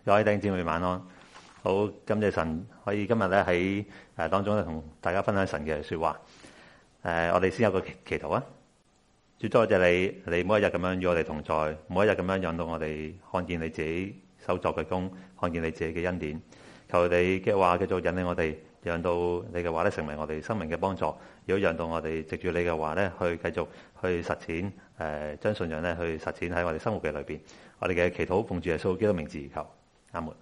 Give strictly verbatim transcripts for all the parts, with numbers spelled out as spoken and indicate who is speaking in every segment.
Speaker 1: 各位弟兄姊妹晚安，好感謝神可以今日咧喺誒當中咧同大家分享神嘅說話。誒、呃，我哋先有個祈祈禱啊！主多謝你，你每一日咁樣與我哋同在，每一日咁樣讓到我哋看見你自己手作嘅功，看見你自己嘅恩典。求你嘅話繼續引領我哋，讓到你嘅話咧成為我哋生命嘅幫助，亦都讓到我哋藉住你嘅話咧去繼續去實踐，誒、呃，將信仰咧去實踐喺我哋生活嘅裏邊。我哋嘅祈禱奉主耶穌基督名字而求。阿門。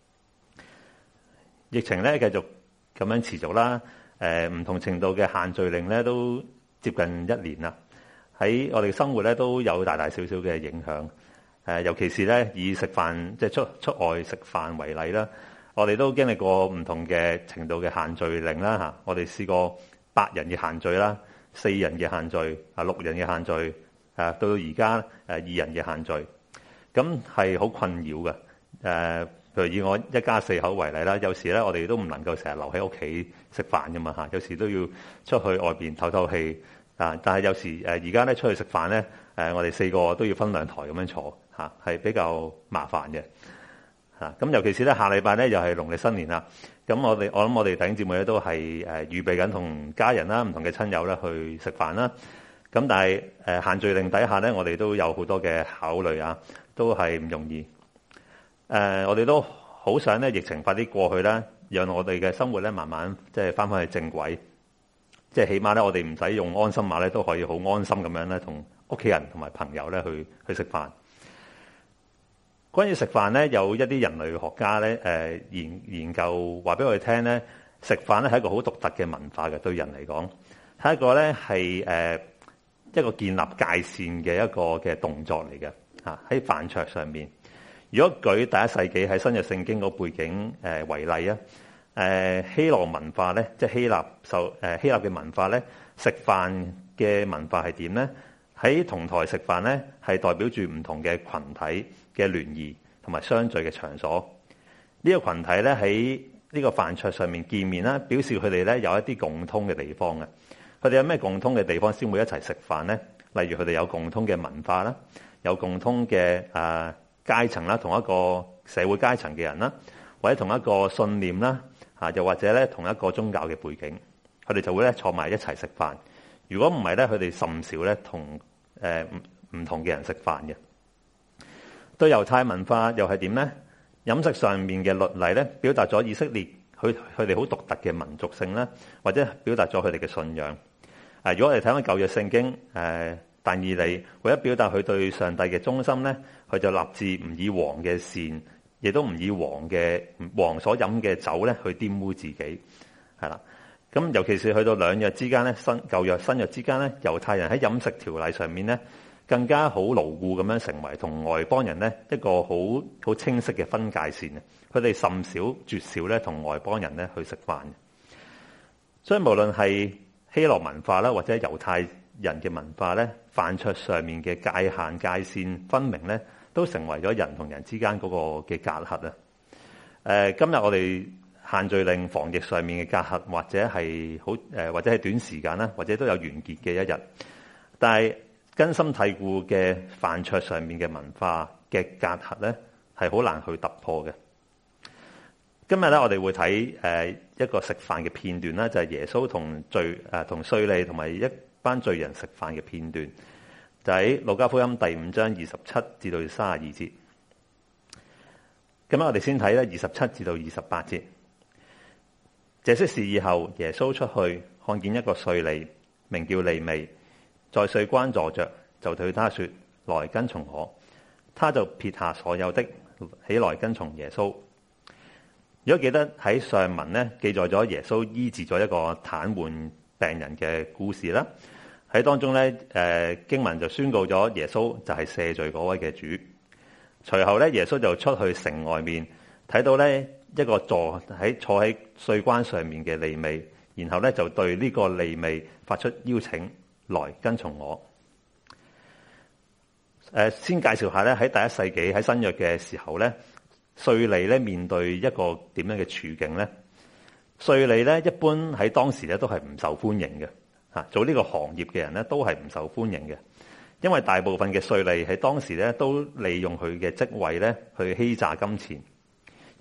Speaker 1: 疫情咧繼續咁樣持續啦，誒、呃、唔同程度嘅限聚令咧都接近一年啦，喺我哋生活咧都有大大小小嘅影響。誒、呃、尤其是咧以食飯即係出出外食飯為例啦，我哋都經歷過唔同嘅程度嘅限聚令啦嚇。我哋試過八人嘅限聚啦，四人嘅限聚，啊六人嘅限聚，誒到到而家誒二人嘅限聚，咁係好困擾嘅。誒、呃，譬如以我一家四口為例啦，有時咧我哋都唔能夠成日留喺屋企食飯噶嘛嚇，有時都要出去外邊透透氣啊。但係有時誒而家咧出去食飯咧，誒、呃、我哋四個都要分兩台咁樣坐嚇，係、啊、比較麻煩嘅嚇。咁、啊、尤其是咧下禮拜咧又係農曆新年啦，咁我哋我諗我哋弟兄姊妹咧都係誒預備緊同家人啦、唔同嘅親友咧去食飯啦。咁但係誒、呃、限聚令底下咧，我哋都有好多嘅考慮啊，都係唔容易。誒、呃，我哋都好想咧，疫情快啲過去啦，讓我哋嘅生活咧慢慢即係翻返去正軌，即係起碼咧，我哋唔使用安心碼咧，都可以好安心咁樣咧，同屋企人同埋朋友咧去去食飯。關於食飯咧，有一啲人類學家咧，誒、呃、研研究話俾我哋聽咧，食飯咧係一個好獨特嘅文化嘅，對人嚟講係一個咧係誒一個建立界線嘅一個嘅動作嚟嘅嚇，喺飯桌上面。如果舉第一世紀喺新約聖經個背景誒、呃、為例啊，誒、呃、希羅文化咧，即係希臘受誒、呃、希臘嘅文化咧，食飯嘅文化係點咧？喺同台食飯咧，係代表住唔同嘅群體嘅聯誼同埋相聚嘅場所。呢、這個群體咧喺呢個飯桌上面見面啦，表示佢哋咧有一啲共通嘅地方嘅。佢哋有咩共通嘅地方先會一齊食飯咧？例如佢哋有共通嘅文化啦，有共通嘅誒。呃階層啦，同一個社會階層嘅人啦，或者同一個信念啦，嚇，又或者咧同一個宗教嘅背景，佢哋就會咧坐埋一齊食飯。如果唔係咧，佢哋甚少咧同誒唔唔同嘅人食飯嘅。對猶太文化又係點咧？飲食上面嘅律例咧，表達咗以色列佢佢哋好獨特嘅民族性啦，或者表達咗佢哋嘅信仰。誒，如果我哋睇翻舊約聖經誒。但以理為咗表達佢對上帝嘅忠心咧，佢就立志唔以王嘅膳，亦都唔以王嘅王所飲嘅酒咧去玷污自己，係啦。咁尤其是去到兩約之間咧，新舊約新約之間咧，猶太人喺飲食條例上面咧，更加好牢固咁樣成為同外邦人咧一個好好清晰嘅分界線啊！佢哋甚少絕少咧同外邦人咧去食飯。所以無論係希羅文化啦，或者猶太人嘅文化咧，飯桌上面嘅界限界線分明咧，都成為咗人同人之間嗰個嘅隔閡啊！誒、呃，今日我哋限聚令防疫上面嘅隔閡，或者係好誒，或者係短時間啦，或者都有完結嘅一日。但係根深蒂固嘅飯桌上面嘅文化嘅隔閡咧，係好難去突破嘅。今日咧，我哋會睇誒一個食飯嘅片段啦，就係、是、耶穌同罪誒同稅吏同埋一班罪人食飯嘅片段，就喺路加福音第五章二十七至到三十二節。咁啊，我哋先睇咧二十七至到二十八節。這些事以後，耶穌出去，看見一個稅吏，名叫利未，在稅關坐着，就對他說：來跟從我。他就撇下所有的，起來跟從耶穌。如果記得喺上文咧，記載咗耶穌醫治咗一個癱瘓病人嘅故事啦，喺當中咧，誒、呃、經文就宣告咗耶穌就係赦罪嗰位嘅主。隨後咧，耶穌就出去城外面，睇到咧一個坐喺坐喺稅關上面嘅利未，然後咧就對呢個利未發出邀請，來跟從我。誒、呃，先介紹下咧喺第一世紀喺新約嘅時候咧，稅吏咧面對一個點樣嘅處境咧？稅吏咧一般喺當時咧都係唔受歡迎嘅，嚇做呢個行業嘅人咧都係唔受歡迎嘅，因為大部分嘅稅吏喺當時咧都利用佢嘅職位咧去欺詐金錢，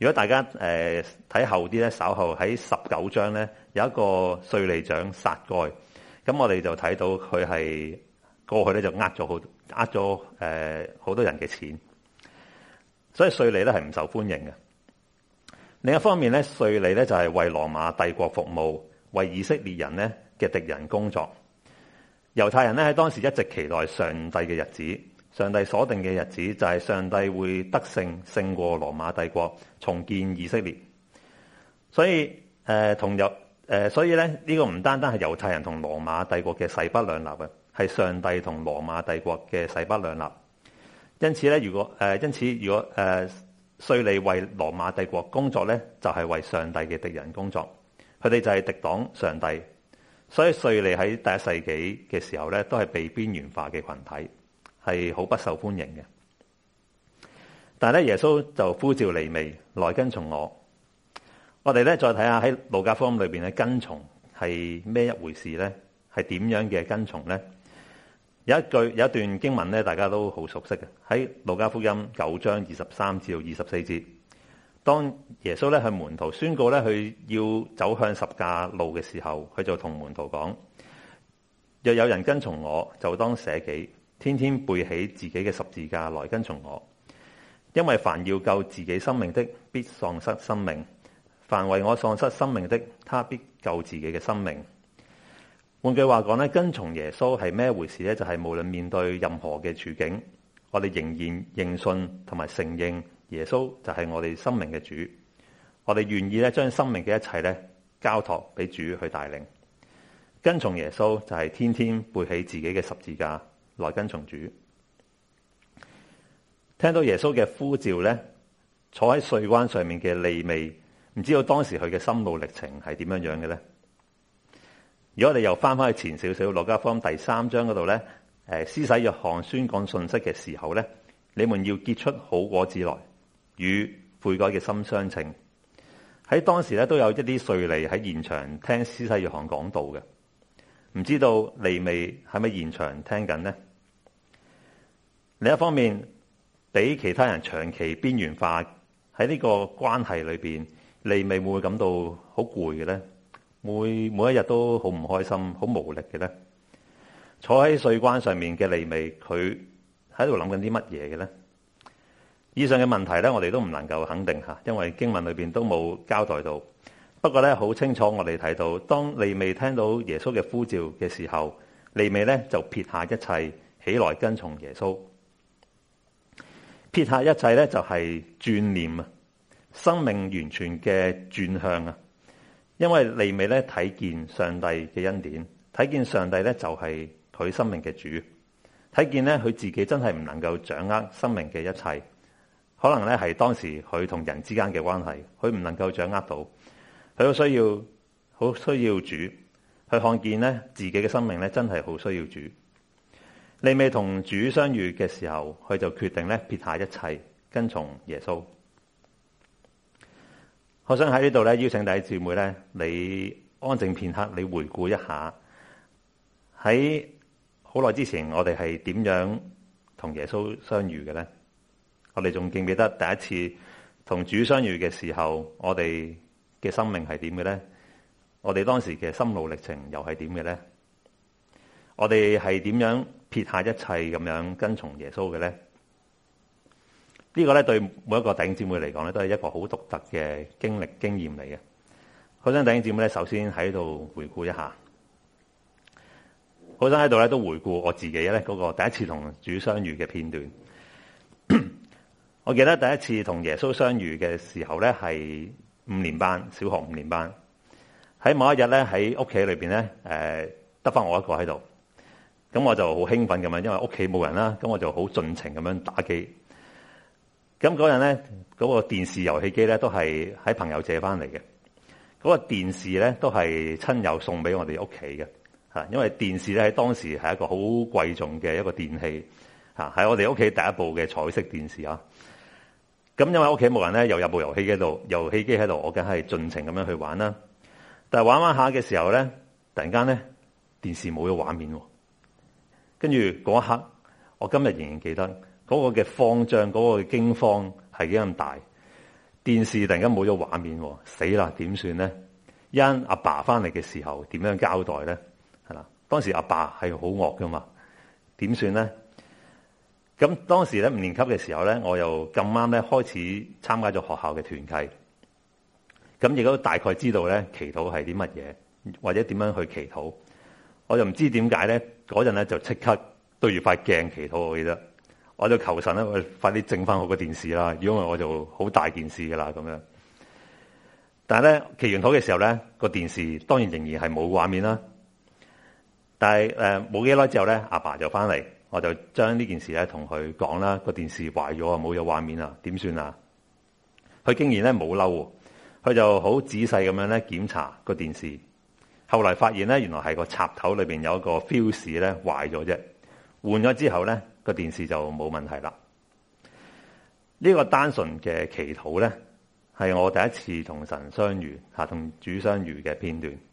Speaker 1: 如果大家誒睇後啲咧，稍後喺十九章咧有一個稅吏長撒該，咁我哋就睇到佢係過去咧就呃咗好呃咗誒好多人嘅錢，所以稅吏咧係唔受歡迎嘅。另一方面咧，稅吏咧就係為羅馬帝國服務，為以色列人咧嘅敵人工作。猶太人咧喺當時一直期待上帝嘅日子。上帝所定嘅日子就係上帝會得勝，勝過羅馬帝國，重建以色列。所以誒同猶誒，所以咧呢、這個唔單單係猶太人同羅馬帝國嘅勢不兩立嘅，係上帝同羅馬帝國嘅勢不兩立。因此咧，如果誒、呃、因此如果誒稅吏為羅馬帝國工作咧，就係、是、為上帝嘅敵人工作。佢哋就係敵擋上帝，所以稅吏喺第一世紀嘅時候咧，都係被邊緣化嘅群體。係好不受歡迎嘅，但係咧耶穌就呼召利未來跟從我。我哋咧再睇下喺路加福音裏邊咧跟從係咩一回事咧？係點樣嘅跟從咧？有一句有一段經文咧，大家都好熟悉嘅，喺路加福音九章二十三至到二十四節。當耶穌咧向門徒宣告咧佢要走向十架路嘅時候，佢就同門徒講：若有人跟從我，就當捨己。天天背起自己嘅十字架來跟從我，因為凡要救自己生命的，必喪失生命；凡為我喪失生命的，他必救自己嘅生命。換句話講咧，跟從耶穌係咩回事咧？就係、是、無論面對任何嘅處境，我哋仍然認信同埋承認耶穌就係我哋生命嘅主。我哋願意咧將生命嘅一切咧交託俾主去帶領。跟從耶穌就係天天背起自己嘅十字架來跟從主。聽到耶穌嘅呼召咧，坐喺稅關上面嘅利未，唔知道當時佢嘅心路歷程係點樣樣嘅咧？如果我哋又翻翻去前少少，路加福音第三章嗰度咧，誒，施洗約翰宣講信息嘅時候咧，你們要結出好果子來，與悔改嘅心相稱。喺當時咧都有一啲稅吏喺現場聽施洗約翰講道嘅，唔知道利未喺咪現場聽緊呢？另一方面，俾其他人長期邊緣化喺呢個關係裏邊，利未會唔會感到好攰嘅咧？每每一日都好唔開心、好無力嘅咧？坐喺稅關上面嘅利未，佢喺度諗緊啲乜嘢嘅咧？以上嘅問題咧，我哋都唔能夠肯定吓，因為經文裏邊都冇交代到。不過咧，好清楚我哋睇到，當利未聽到耶穌嘅呼召嘅時候，利未咧就撇下一切，起來跟從耶穌。撇下一切咧，就係轉念啊，生命完全嘅轉向啊。因為利未咧睇見上帝嘅恩典，睇見上帝咧就係佢生命嘅主，睇見咧佢自己真係唔能夠掌握生命嘅一切。可能咧係當時佢同人之間嘅關係，佢唔能夠掌握到，佢好需要，好需要主去看見咧自己嘅生命咧真係好需要主。利未同主相遇嘅時候，佢就決定咧撇下一切，跟從耶穌。我想喺呢度咧邀請弟兄姊妹咧，你安靜片刻，你回顧一下喺好耐之前，我哋係點樣同耶穌相遇嘅咧？我哋仲記唔記得第一次同主相遇嘅時候，我哋嘅生命係點嘅咧？我哋當時嘅心路歷程又係點嘅咧？我哋係點樣撇下一切咁樣跟從耶穌嘅咧？呢個咧對每一個弟兄姊妹嚟講咧，都係一個好獨特嘅經歷經驗嚟嘅。好想弟兄姊妹咧，首先喺度回顧一下，好想喺度咧都回顧我自己咧嗰個第一次同主相遇嘅片段。我記得第一次同耶穌相遇嘅時候咧，係五年班，小學五年班。喺某一日咧，喺屋企裏邊咧，誒得翻我一個喺度，咁我就好興奮咁樣，因為屋企冇人啦，咁我就好盡情咁樣打機。咁嗰陣咧，嗰個電視遊戲機咧都係喺朋友借翻嚟嘅。嗰個電視咧都係親友送俾我哋屋企嘅，嚇，因為電視咧喺當時係一個好貴重嘅一個電器，嚇，喺我哋屋企第一部嘅彩色電視啊。咁因為屋企冇人咧，又有部遊戲機喺度，遊戲機喺度，我梗係盡情咁樣去玩啦。但係玩玩下嘅時候咧，突然間咧電視冇咗畫面喎。跟住嗰一刻，我今日仍然記得嗰個嘅慌張，嗰個嘅驚慌係幾咁大。 電視突然間冇咗畫面，死啦，點算咧？一陣阿爸翻嚟嘅時候，點樣交代咧？係啦，當時阿爸係好惡噶嘛，點算咧？咁當時咧五年級嘅時候咧，我又咁啱咧開始參加咗學校嘅團契，咁亦都大概知道咧祈禱係啲乜嘢，或者點樣去祈禱。我就唔知點解咧，嗰陣咧就即刻對住塊鏡祈禱，我記得，我就求神咧，我快啲整翻好個電視啦，如果唔係我就好大件事噶啦咁樣。但係咧祈完禱嘅時候咧，個電視當然仍然係冇畫面啦。但係誒冇幾耐之後咧，阿爸就翻嚟。我就將呢件事咧同佢講啦，個電視壞咗啊，冇有畫面啊，點算啊？佢竟然咧冇嬲，佢就好仔細咁樣咧檢查個電視，後來發現咧原來係個插頭裏邊有一個 fuse 咧壞咗啫，換咗之後咧個電視就冇問題啦。呢個單純嘅祈禱咧，係我第一次同神相遇吓，同主相遇嘅片段。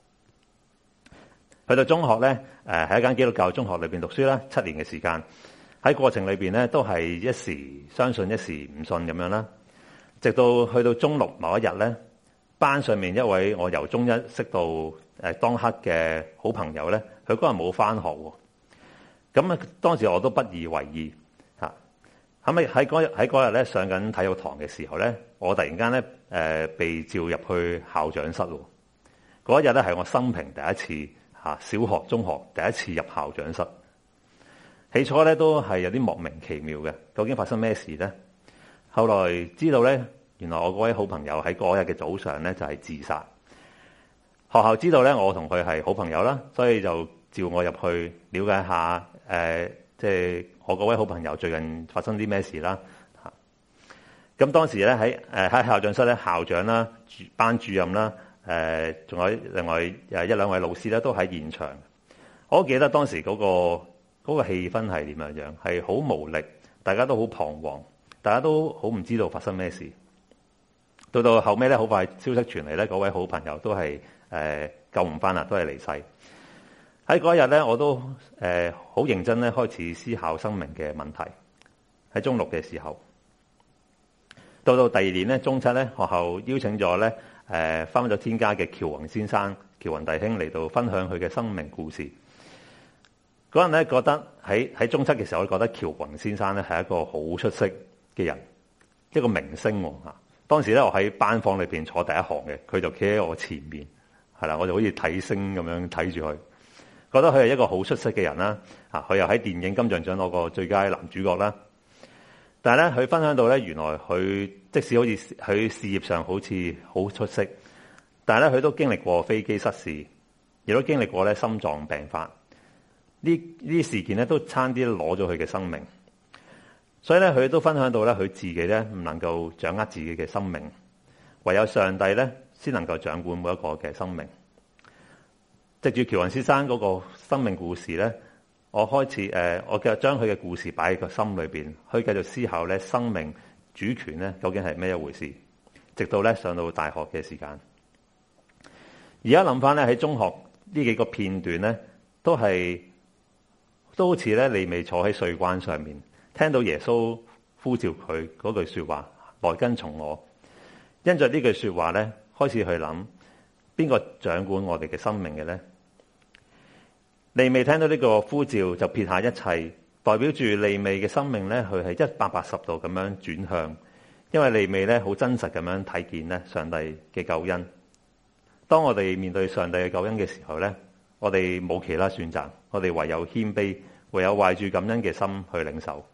Speaker 1: 去到中學咧，誒喺一間基督教中學裏邊讀書啦，七年嘅時間。喺過程裏邊咧，都係一時相信一時唔信咁樣啦。直到去到中六某一日咧，班上面一位我由中一識到誒當刻嘅好朋友咧，佢嗰日冇返學喎。咁啊，當時我都不以為意嚇。後尾喺嗰日喺嗰日咧上緊體育堂嘅時候咧，我突然間咧誒被召入去校長室喎。嗰一日咧係我生平第一次。嚇！小學、中學第一次入校長室，起初咧都係有啲莫名其妙嘅，究竟發生咩事咧？後來知道咧，原來我嗰位好朋友喺嗰日嘅早上咧就係自殺。學校知道咧，我同佢係好朋友啦，所以就召我入去了解下，誒、呃，即係我嗰位好朋友最近發生啲咩事啦。嚇！咁當時咧喺誒喺校長室咧，校長啦、班主任啦。誒，仲有另外誒一兩位老師咧，都喺現場。我都記得當時嗰個嗰個氣氛係點樣樣，係好無力，大家都好彷徨，大家都好唔知道發生咩事。到到後尾咧，好快消息傳嚟咧，嗰位好朋友都係誒救唔翻啦，都係離世。喺嗰一日咧，我都誒好認真咧，開始思考生命嘅問題。喺中六嘅時候，到到第二年咧，中七咧，學校邀請咗咧。誒返咗天家嘅喬宏先生、喬宏弟兄嚟到分享佢嘅生命故事。嗰人咧覺得喺喺中七嘅時候，覺得喬宏先生咧係一個好出色嘅人，一個明星喎嚇。當時咧我喺班房裏邊坐第一行嘅，佢就企喺我前面，係啦，我就好似睇星咁樣睇住佢，覺得佢係一個好出色嘅人啦。嚇，佢又喺電影金像獎攞過最佳男主角啦。但係咧，佢分享到咧，原來佢即使好似佢事業上好似好出色，但係咧佢都經歷過飛機失事，亦都經歷過咧心臟病發。呢呢啲事件咧都差啲攞咗佢嘅生命。所以咧，佢都分享到咧，佢自己咧唔能夠掌握自己嘅生命，唯有上帝咧先能夠掌管每一個嘅生命。藉住喬宏先生嗰個生命故事咧。我開始誒，我繼續將佢嘅故事擺喺個心裏邊，去繼續思考咧生命主權咧究竟係咩一回事。直到咧上到大學嘅時間，而家諗翻咧喺中學呢幾個片段咧，都係都好似咧利未坐喺稅關上面，聽到耶穌呼召佢嗰句說話，來跟從我。因着呢句說話咧，開始去諗邊個掌管我哋嘅生命嘅咧？利未聽到呢個呼召就撇下一切，代表住利未嘅生命咧，佢係一百八十度咁樣轉向，因為利未咧好真實咁樣睇見咧上帝嘅救恩。當我哋面對上帝嘅救恩嘅時候咧，我哋冇其他選擇，我哋唯有謙卑，唯有懷住感恩嘅心去領受。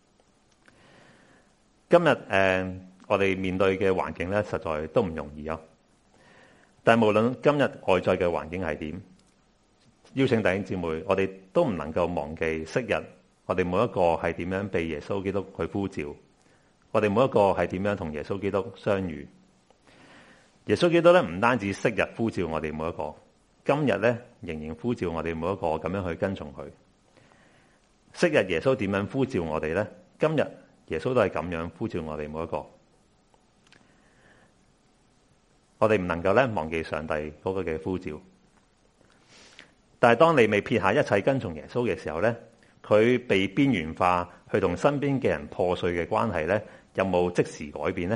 Speaker 1: 今日誒、呃，我哋面對嘅環境咧，實在都唔容易啊！但係無論今日外在嘅環境係點，邀請弟兄姊妹，我哋都唔能夠忘記昔日我哋每一個係點樣被耶穌基督去呼召，我哋每一個係點樣同耶穌基督相遇。耶穌基督咧唔單止昔日呼召我哋每一個，今日咧仍然呼召我哋每一個咁樣去跟從佢。昔日耶穌點樣呼召我哋咧？今日耶穌都係咁樣呼召我哋每一個。我哋唔能夠咧忘記上帝嗰個嘅呼召。但係當你未撇下一切跟從耶穌嘅時候咧，佢被邊緣化，去同身邊嘅人破碎嘅關係咧，有冇即時改變咧？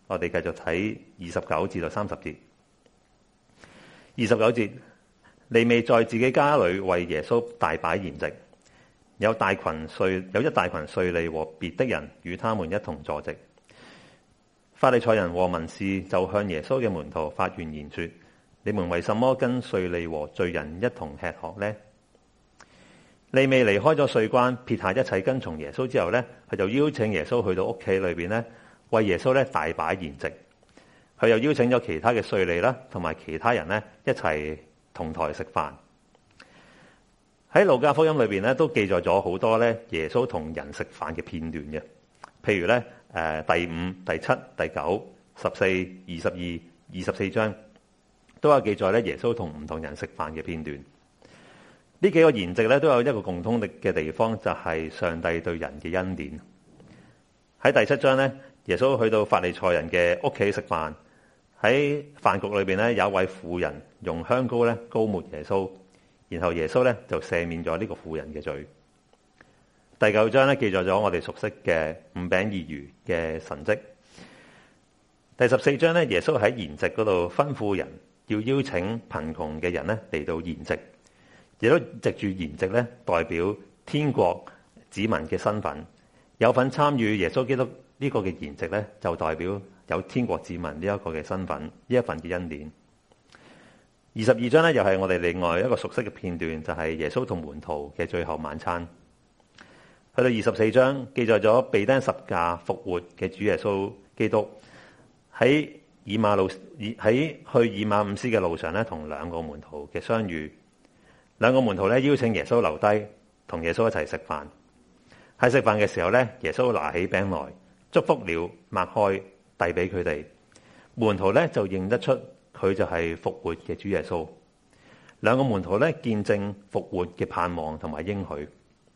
Speaker 1: 我哋繼續睇二十九至到三十節。二十九節，利未在自己家裏為耶穌大擺筵席，有大群稅有一大群稅吏和別的人與他們一同坐席。法利賽人和文士就向耶穌嘅門徒發怨言說：你們為什麼跟稅吏和罪人一同吃喝呢？利未離開咗稅關，撇下一切跟從耶穌之後呢，佢就邀請耶穌去到屋企裏邊呢，為耶穌咧大擺筵席。佢又邀請咗其他嘅稅吏啦，同埋其他人呢一齊同台食飯。喺路加福音裏邊咧，都記載咗好多咧耶穌同人食飯嘅片段嘅。譬如咧，誒第五、第七、第九、十四、二十二、二十四章都有記載咧耶穌同唔同人食飯嘅片段。呢幾個筵席咧都有一個共通嘅地方，就係上帝對人嘅恩典。喺第七章咧，耶穌去到法利賽人嘅屋企食飯，喺飯局裏邊咧有一位婦人用香膏咧膏抹耶穌，然後耶穌咧就赦免咗呢個婦人嘅罪。第九章咧記載咗我哋熟悉嘅五餅二魚嘅神蹟。第十四章咧，耶穌喺筵席嗰度吩咐人要邀請貧窮嘅人咧嚟到筵席。亦都藉住筵席咧，代表天國子民嘅身份，有份參與耶穌基督呢個嘅筵席咧，就代表有天國子民呢一個嘅身份，呢一份嘅恩典。二十二章咧，又係我哋另外一個熟悉嘅片段，就係耶穌同門徒嘅最後晚餐。去到二十四章，記載咗被釘十架復活嘅主耶穌基督喺以馬路喺去以馬忤斯嘅路上咧，同兩個門徒嘅相遇。兩個門徒咧邀請耶穌留低，同耶穌一齊食飯。喺食飯嘅時候咧，耶穌拿起餅來，祝福了，擘開，遞俾佢哋。門徒咧就認得出佢就係復活嘅主耶穌。兩個門徒咧見證復活嘅盼望同埋應許。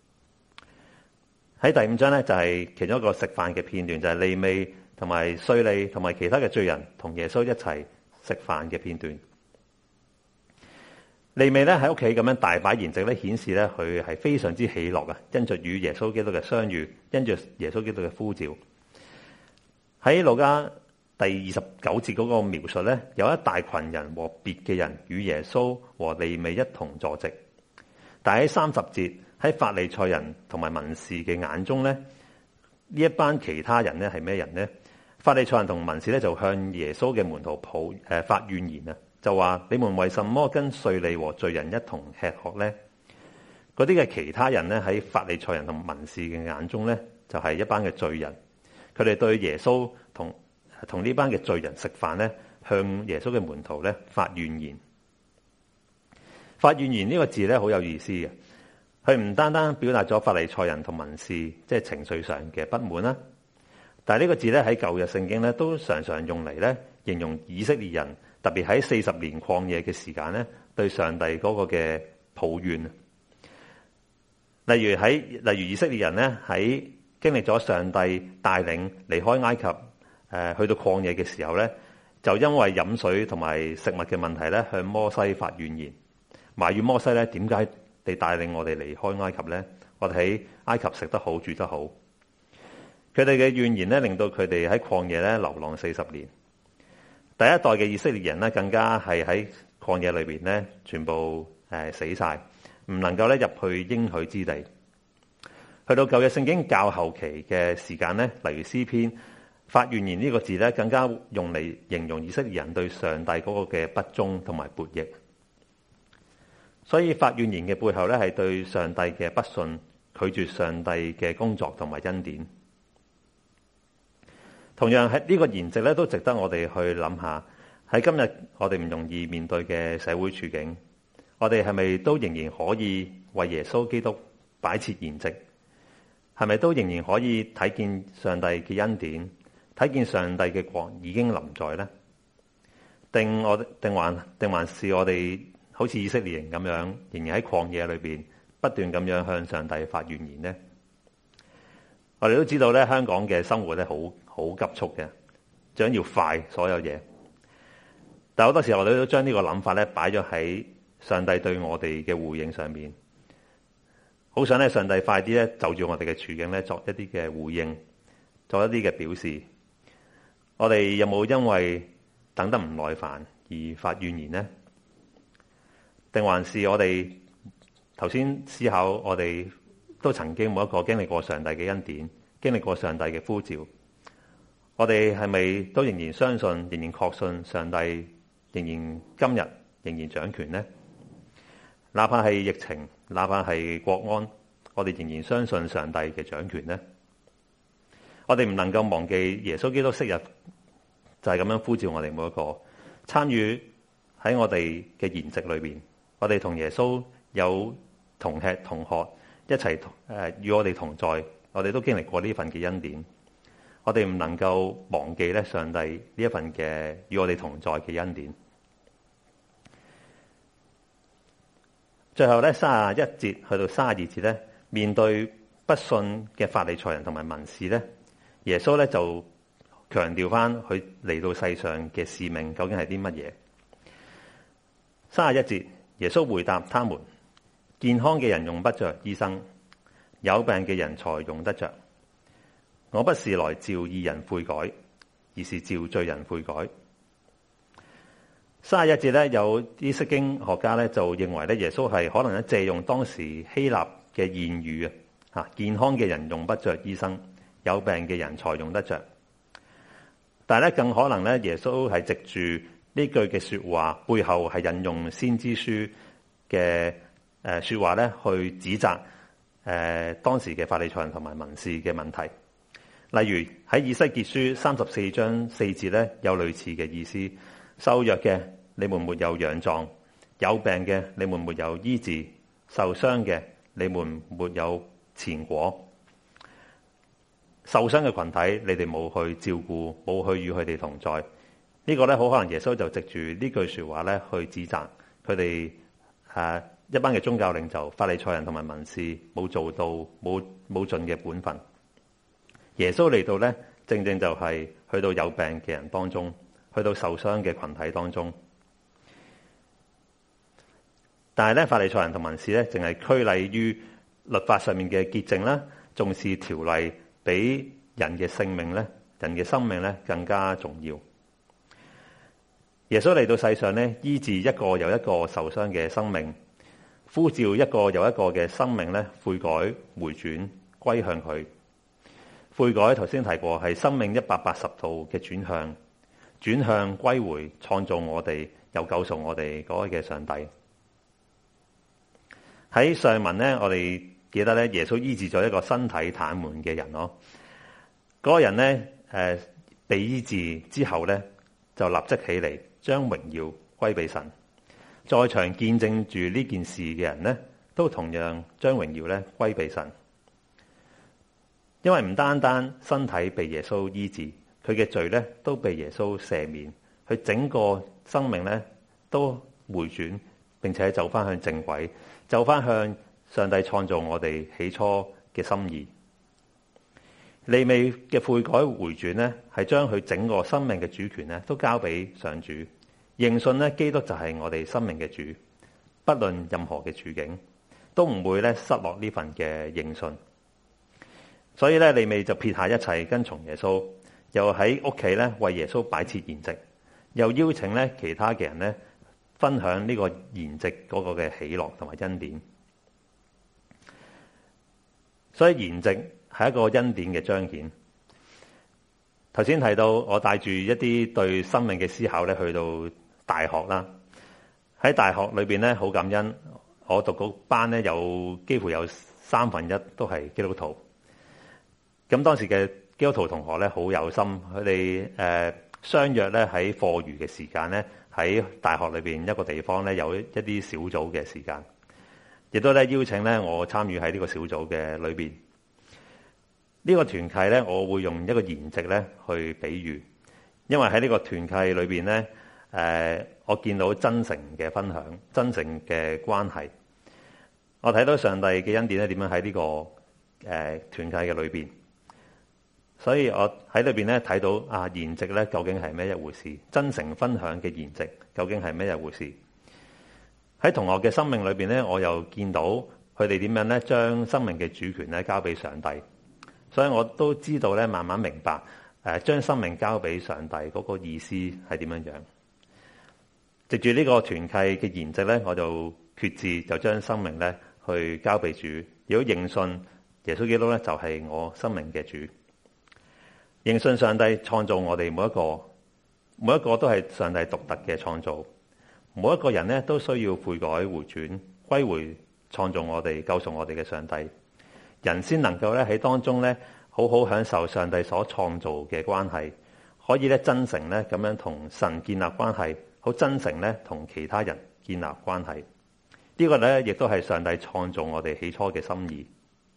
Speaker 1: 喺第五章咧就係其中一個食飯嘅片段，就係利未同埋稅吏同埋其他嘅罪人同耶穌一齊食飯嘅片段。利未咧喺屋企咁樣大擺筵席咧，顯示咧佢係非常之喜樂啊！因着與耶穌基督嘅相遇，因着耶穌基督嘅呼召。喺路加第二十九節嗰個描述咧，有一大群人和別嘅人與耶穌和利未一同坐席。但喺三十節，喺法利賽人同埋文士嘅眼中咧，呢一班其他人咧係咩人呢？法利賽人同文士咧就向耶穌嘅門徒抱誒、呃、發怨言啊！就話你們為什麼跟稅吏和罪人一同吃喝呢？嗰啲嘅其他人咧喺法利賽人同文士嘅眼中咧，就係一班嘅罪人。佢哋對耶穌同同呢班嘅罪人食飯咧，向耶穌嘅門徒咧發怨言。發怨言呢個字咧好有意思嘅，佢唔單單表達咗法利賽人同文士即係情緒上嘅不滿啦，但係呢個字咧喺舊約聖經咧都常常用嚟咧形容以色列人。特別喺四十年曠野嘅時間咧，對上帝嗰個嘅抱怨。例如喺例如以色列人咧喺經歷咗上帝帶領離開埃及，誒、呃、去到曠野嘅時候咧，就因為飲水同埋食物嘅問題咧，向摩西發怨言，埋怨摩西咧點解你帶領我哋離開埃及咧？我哋喺埃及食得好，住得好。佢哋嘅怨言咧，令到佢哋喺曠野咧流浪四十年。第一代嘅以色列人咧，更加係喺曠野裏邊咧，全部誒死晒，唔能夠咧入去應許之地。去到舊約聖經較後期嘅時間咧，例如詩篇發怨言呢個字咧，更加用嚟形容以色列人對上帝嗰個嘅不忠同埋悖逆。所以發怨言嘅背後咧，係對上帝嘅不信，拒絕上帝嘅工作同埋恩典。同樣喺呢個筵席咧，都值得我哋去諗下。喺今日我哋唔容易面對嘅社會處境，我哋係咪都仍然可以為耶穌基督擺設筵席？係咪都仍然可以睇見上帝嘅恩典，睇見上帝嘅國已經臨在呢？定我定還定還是我哋好似以色列人咁樣，仍然喺曠野裏邊不斷咁樣向上帝發怨言呢？我哋都知道咧，香港嘅生活咧好好急促嘅，想要快所有嘢。但好多時候我哋都將呢個諗法咧擺咗喺上帝對我哋嘅回應上面，好想咧上帝快啲咧就住我哋嘅處境咧作一啲嘅回應，作一啲嘅表示。 我哋有冇因為等得唔耐煩而發怨言呢？定還是我哋頭先思考，我哋都曾經每一個經歷過上帝嘅恩典，經歷過上帝嘅呼召，我哋係咪都仍然相信，仍然確信上帝仍然今日仍然掌權呢？哪怕係疫情，哪怕係國安，我哋仍然相信上帝嘅掌權呢？我哋唔能夠忘記耶穌基督昔日就係咁樣呼召我哋每一個參與喺我哋嘅筵席裏邊，我哋同耶穌有同吃同喝，一齊誒與我哋同在，我哋都經歷過呢份嘅恩典。我哋唔能夠忘記咧上帝呢一份嘅與我哋同在嘅恩典。最後咧三十一節去到三十二節咧，面對不信嘅法利賽人同埋文士咧，耶穌咧就強調翻佢嚟到世上嘅使命究竟係啲乜嘢。三十一節，耶穌回答他們：健康嘅人用不着醫生，有病嘅人才用得着。我不是來召義人悔改，而是召罪人悔改。三十一節咧，有啲釋經學家咧就認為咧，耶穌係可能咧借用當時希臘嘅諺語啊，吓，健康嘅人用不着醫生，有病嘅人才用得着。但係咧，更可能咧，耶穌係藉住呢句嘅說話背後係引用先知書嘅誒說話咧，去指責誒當時嘅法利賽人同埋文士嘅問題。例如喺以西結書三十四章四節咧，有類似嘅意思。瘦弱嘅你們沒有養壯，有病嘅你們沒有醫治，受傷嘅你們沒有前果。受傷嘅群體你哋冇去照顧，冇去與佢哋同在。呢、這個咧好可能耶穌就藉住呢句說話咧去指責佢哋誒一班嘅宗教領袖法利賽人同埋文士冇做到冇冇盡嘅本分。耶穌嚟到咧，正正就係去到有病嘅人當中，去到受傷嘅群體當中。但係咧，法利賽人同文士咧，淨係拘泥於律法上面嘅潔淨啦，重視條例比人嘅性命咧、人嘅生命咧更加重要。耶穌嚟到世上咧，醫治一個又一個受傷嘅生命，呼召一個又一個嘅生命咧悔改回轉歸向佢。悔改頭先提過係生命一百八十度嘅轉向，轉向歸回創造我哋又救贖我哋嗰位嘅上帝。喺上文咧，我哋記得咧，耶穌醫治咗一個身體癱瘓嘅人咯。嗰、那個人咧，誒、呃、被醫治之後咧，就立即起嚟，將榮耀歸俾神。在場見證住呢件事嘅人咧，都同樣將榮耀咧歸俾神。因為唔單單身體被耶穌醫治，佢嘅罪咧都被耶穌赦免，佢整個生命咧都回轉，並且走翻向正軌，走翻向上帝創造我哋起初嘅心意。利未嘅悔改回轉咧，係將佢整個生命嘅主權咧都交俾上主，認信咧基督就係我哋生命嘅主，不論任何嘅處境，都唔會咧失落呢份嘅認信。所以咧，利未就撇下一切跟從耶穌，又喺屋企咧為耶穌擺設筵席，又邀請咧其他嘅人咧分享呢個筵席嗰個嘅喜樂同埋恩典。所以筵席係一個恩典嘅彰顯。頭先提到我帶住一啲對生命嘅思考咧去到大學啦，喺大學裏邊咧好感恩，我讀嗰班咧有幾乎有三分一都係基督徒。咁當時嘅基督徒同學咧好有心，佢哋誒相約咧喺課餘嘅時間咧喺大學裏邊一個地方咧有一啲小組嘅時間，亦都咧邀請咧我參與喺呢個小組嘅裏邊。呢個團契咧，我會用一個筵席咧去比喻，因為喺呢個團契裏邊咧，誒我見到真誠嘅分享、真誠嘅關係，我睇到上帝嘅恩典咧點樣喺呢個誒團契嘅裏邊。所以我喺裏邊咧睇到啊筵席咧究竟係咩一回事？真誠分享嘅筵席究竟係咩一回事？喺同學嘅生命裏邊咧，我又見到佢哋點樣咧將生命嘅主權咧交俾上帝。所以我都知道咧，慢慢明白誒將生命交俾上帝嗰個意思係點樣樣。藉住呢個團契嘅筵席咧，我就決志就將生命咧去交俾主。如果認信耶穌基督咧就係我生命嘅主，認信上帝創造我哋每一個，每一個都係上帝獨特嘅創造。每一個人咧都需要悔改回轉，歸回創造我哋、救贖我哋嘅上帝，人先能夠咧喺當中咧好好享受上帝所創造嘅關係，可以咧真誠咧咁樣同神建立關係，好真誠咧同其他人建立關係。呢個咧亦都係上帝創造我哋起初嘅心意。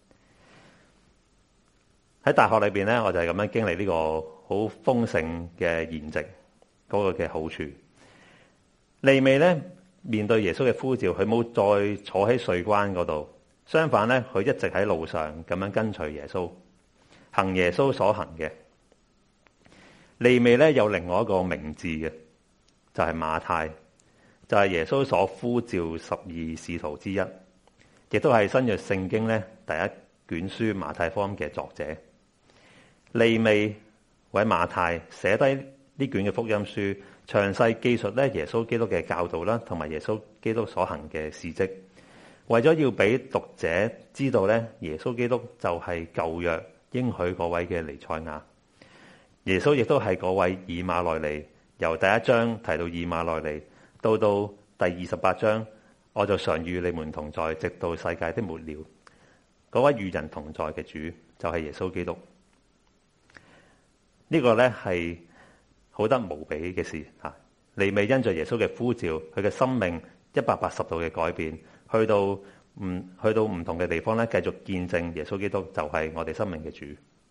Speaker 1: 喺大學裏邊咧，我就係咁樣經歷呢個好豐盛嘅筵席嗰個嘅好處。利未咧面對耶穌嘅呼召，佢冇再坐喺稅關嗰度，相反咧，佢一直喺路上咁樣跟隨耶穌，行耶穌所行嘅。利未咧有另外一個名字嘅，就係馬太，就係耶穌所呼召十二使徒之一，亦都係新約聖經咧第一卷書馬太福音嘅作者。利未或者馬太寫低呢卷嘅福音書，詳細記述咧耶穌基督嘅教導啦，同埋耶穌基督所行嘅事蹟，為咗要俾讀者知道咧，耶穌基督就係舊約應許嗰位嘅彌賽亞。耶穌亦都係嗰位以馬內利，由第一章提到以馬內利，到到第二十八章，我就常與你們同在，直到世界的末了。嗰位與人同在嘅主就係耶穌基督。呢、這個咧係好得無比嘅事嚇。利未因着耶穌嘅呼召，佢嘅生命一百八十度嘅改變，去到唔去到唔同嘅地方咧，繼續見證耶穌基督就係我哋生命嘅主。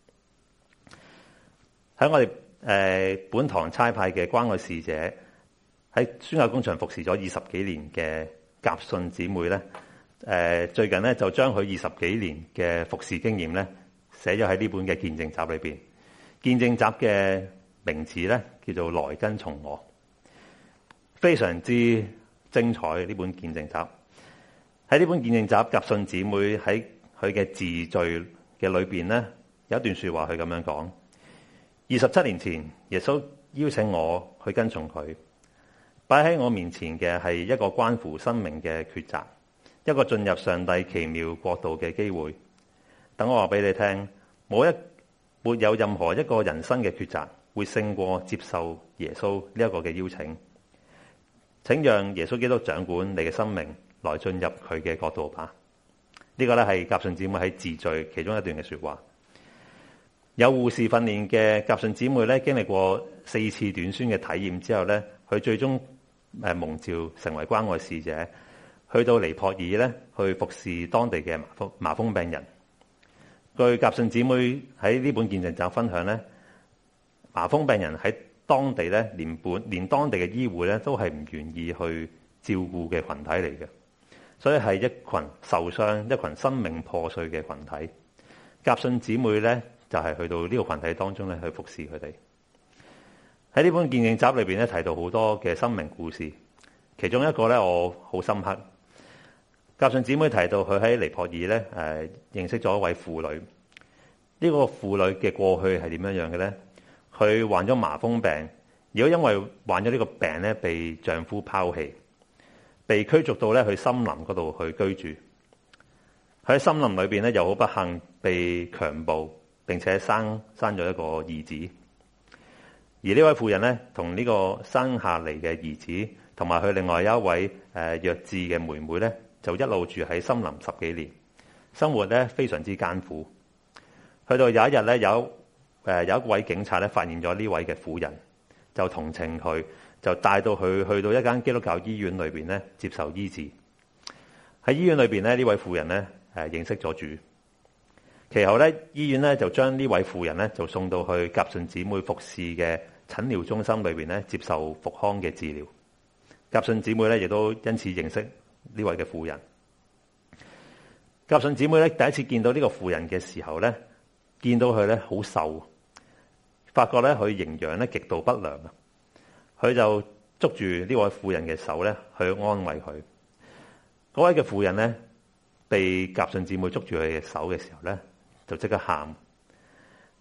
Speaker 1: 喺我哋誒、呃、本堂差派嘅關愛使者，喺宣教工場服侍咗二十幾年嘅甲信姊妹咧，誒、呃、最近咧就將佢二十幾年嘅服侍經驗咧寫咗喺呢本嘅見證集裏邊。見證集嘅名字咧叫做來跟從我，非常之精彩。呢本見證集，喺呢本見證集，甲信姊妹喺佢嘅自序嘅裏邊咧有一段說話，佢咁樣講：二十七年前，耶穌邀請我去跟從佢，擺喺我面前嘅係一個關乎生命嘅抉擇，一個進入上帝奇妙國度嘅機會。等我話俾你聽，冇一沒有任何一個人生嘅抉擇會勝過接受耶穌呢一個嘅邀請。請讓耶穌基督掌管你嘅生命，來進入佢嘅國度吧。呢、這個咧係甲信姊妹喺自序其中一段嘅說話。有護士訓練嘅甲信姊妹咧，經歷過四次短宣嘅體驗之後咧，佢最終誒蒙召成為關愛使者，去到尼泊爾咧去服侍當地嘅麻風麻風病人。據甲信姊妹喺呢本見證集分享咧，麻風病人喺當地咧，連本連當地嘅醫護咧都係唔願意去照顧嘅群體嚟嘅，所以係一群受傷、一群生命破碎嘅群體。甲信姊妹咧就係、是、去到呢個群體當中咧去服侍佢哋。喺呢本見證集裏邊咧提到好多嘅生命故事，其中一個咧我好深刻。甲信姊妹提到佢喺尼泊爾咧，誒、呃、認識咗一位婦女。呢、這個婦女嘅過去係點樣樣嘅咧？佢患咗麻風病，如果因為患咗呢個病咧，被丈夫拋棄，被驅逐到咧去森林嗰度去居住。喺森林裏邊咧，又好不幸被強暴，並且生生咗一個兒子。而呢位婦人咧，同呢個生下嚟嘅兒子，同埋佢另外有一位誒、呃、弱智嘅妹妹咧，就一路住喺森林十幾年，生活咧非常之艱苦。去到有一日咧，有誒有一位警察咧發現咗呢位嘅婦人，就同情佢，就帶到佢去到一間基督教醫院裏邊咧接受醫治。喺醫院裏邊咧，呢位婦人咧誒認識咗主。其後咧，醫院咧就將呢位婦人咧就送到去甲信姊妹服侍嘅診療中心裏邊咧接受復康嘅治療。甲信姊妹咧亦都因此認識呢位嘅婦人。甲信姊妹咧第一次見到呢個婦人嘅時候咧，見到佢咧好瘦，發覺咧佢營養咧極度不良啊！佢就捉住呢位婦人嘅手咧去安慰佢。嗰位嘅婦人咧被甲信姊妹捉住佢嘅手嘅時候咧，就即刻喊。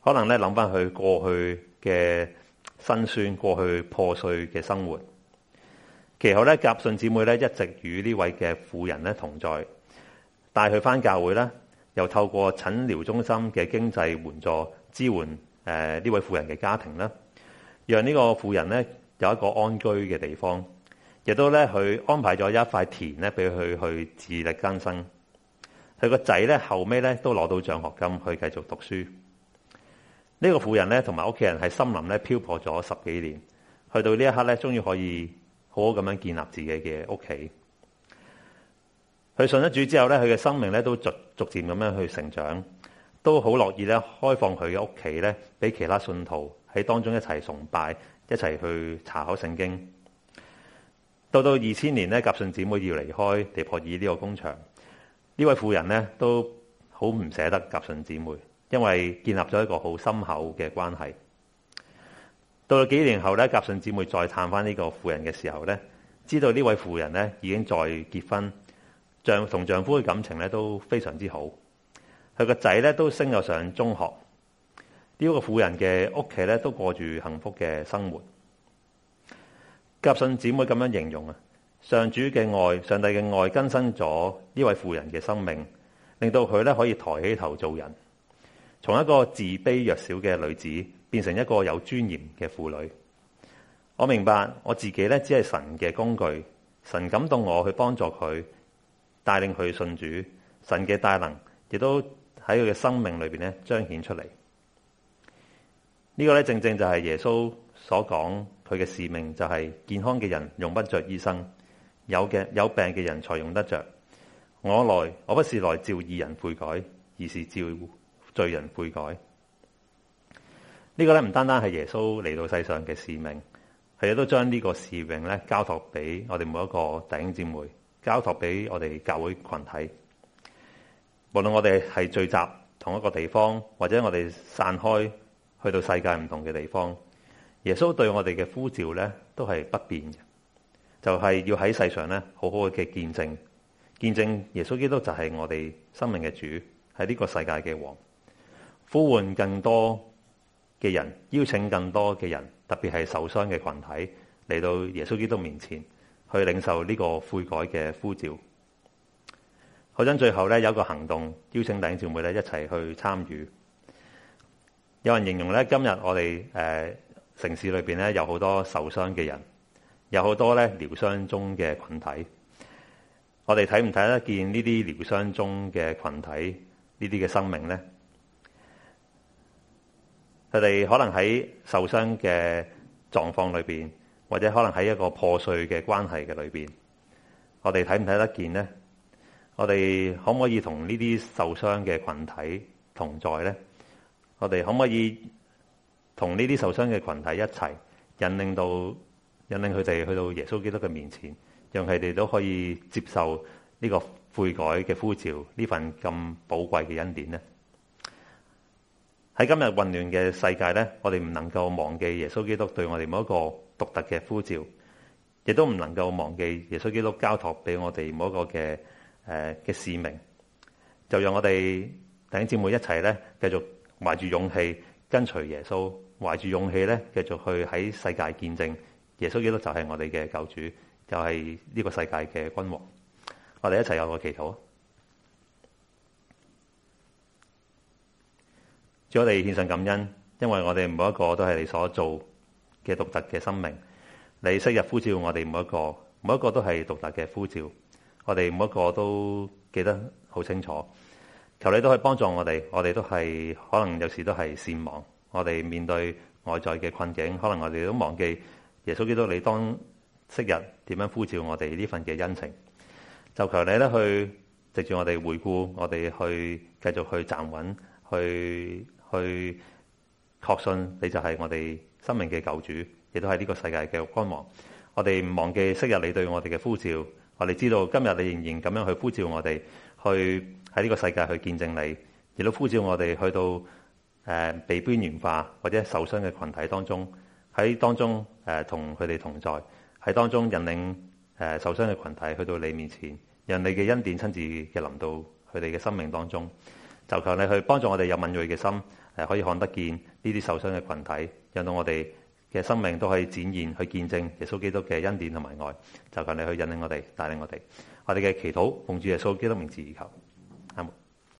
Speaker 1: 可能咧諗翻佢過去嘅辛酸，過去破碎嘅生活。其後咧，甲信姊妹咧一直與呢位嘅婦人咧同在，帶佢翻教會啦，又透過診療中心嘅經濟援助支援誒呢、呃、位婦人嘅家庭啦，讓呢個婦人咧有一個安居嘅地方，亦都咧佢安排咗一塊田咧俾佢去自力更生。佢個仔咧後尾咧都攞到獎學金去繼續讀書。呢、這個婦人咧同埋屋企人喺森林咧漂泊咗十幾年，去到呢一刻咧，終於可以好好咁樣建立自己嘅屋企。佢信咗主之後咧，佢嘅生命咧都逐逐漸咁樣去成長，都好樂意咧開放佢嘅屋企咧，俾其他信徒喺當中一齊崇拜，一齊去查考聖經。到到二千年咧，甲信姊妹要離開尼泊爾呢個工場，呢位婦人咧都好唔捨得甲信姊妹，因為建立咗一個好深厚嘅關係。到咗幾年後咧，甲信姊妹再探翻呢個婦人嘅時候咧，知道呢位婦人咧已經再結婚。丈同丈夫嘅感情咧都非常之好，佢個仔咧都升咗上中學，呢個婦人嘅屋企咧都過住幸福嘅生活。甲信姊妹咁樣形容啊，上主嘅愛，上帝嘅愛更新咗呢位婦人嘅生命，令到佢咧可以抬起頭做人，從一個自卑弱小嘅女子變成一個有尊嚴嘅婦女。我明白我自己咧只係神嘅工具，神感動我去幫助佢，帶領佢信主，神嘅大能亦都喺佢嘅生命裏邊咧彰顯出嚟。呢個咧正正就係耶穌所講佢嘅使命，就係健康嘅人用不着醫生，有嘅有病嘅人才用得着。我來，我不是來召義人悔改，而是召罪人悔改。呢個咧唔單單係耶穌嚟到世上嘅使命，係亦都將呢個使命咧交託俾我哋每一個弟兄姊妹。交託俾我哋教會群體，無論我哋係聚集同一個地方，或者我哋散開去到世界唔同嘅地方，耶穌對我哋嘅呼召咧都係不變嘅，就係要喺世上咧好好嘅見證，見證耶穌基督就係我哋生命嘅主，係呢個世界嘅王，呼喚更多嘅人，邀請更多嘅人，特別係受傷嘅群體嚟到耶穌基督面前，去領受呢個悔改嘅呼召。好想最後咧有一個行動，邀請弟兄姊妹咧一齊去參與。有人形容咧，今日我哋誒、呃、城市裏邊咧有好多受傷嘅人，有好多咧療傷中嘅群體。我哋睇唔睇得見呢啲療傷中嘅群體，呢啲嘅生命呢？佢哋可能喺受傷嘅狀況裏邊，或者可能喺一個破碎嘅關係嘅裏邊，我哋睇唔睇得見呢？我哋可唔可以同呢啲受傷嘅群體同在呢？我哋可唔可以同呢啲受傷嘅群體一齊，引領到引領佢哋去到耶穌基督嘅面前，讓佢哋都可以接受呢個悔改嘅呼召，呢份咁寶貴嘅恩典呢？喺今日混亂嘅世界呢，我哋唔能夠忘記耶穌基督對我哋每一個獨特嘅呼召，亦都唔能夠忘記耶穌基督交託俾我哋每一個嘅誒嘅使命。就讓我哋弟兄姊妹一齊咧，繼續懷住勇氣跟隨耶穌，懷住勇氣咧，繼續去喺世界見證耶穌基督就係我哋嘅救主，就係呢個世界嘅君王。我哋一齊有個祈禱。主，我哋獻上感恩，因為我哋每一個都係你所做嘅獨特嘅生命。你昔日呼召我哋每一個，每一個都係獨特嘅呼召。我哋每一個都記得好清楚。求你都可以幫助我哋，我哋都係可能有時都係善忘。我哋面對外在嘅困境，可能我哋都忘記耶穌基督你當昔日點樣呼召我哋呢份嘅恩情。就求你咧去藉住我哋回顧，我哋去繼續去站穩，去去確信你就係我哋生命嘅救主，亦都係呢個世界嘅君王。我哋唔忘記昔日你對我哋嘅呼召，我哋知道今日你仍然咁樣去呼召我哋，去喺呢個世界去見證你，亦都呼召我哋去到誒、呃、被邊緣化或者受傷嘅群體當中，喺當中誒同佢哋同在，喺當中引領誒、呃、受傷嘅群體去到你面前，讓你嘅恩典親自嘅臨到佢哋嘅生命當中。就求你去幫助我哋有敏銳嘅心， 誒可以看得見呢啲受傷嘅群體，讓到我哋嘅生命都可以展現去見證耶穌基督嘅恩典同埋愛。就求你去引領我哋，帶領我哋。我哋嘅祈禱奉主耶穌基督名字而求，阿門。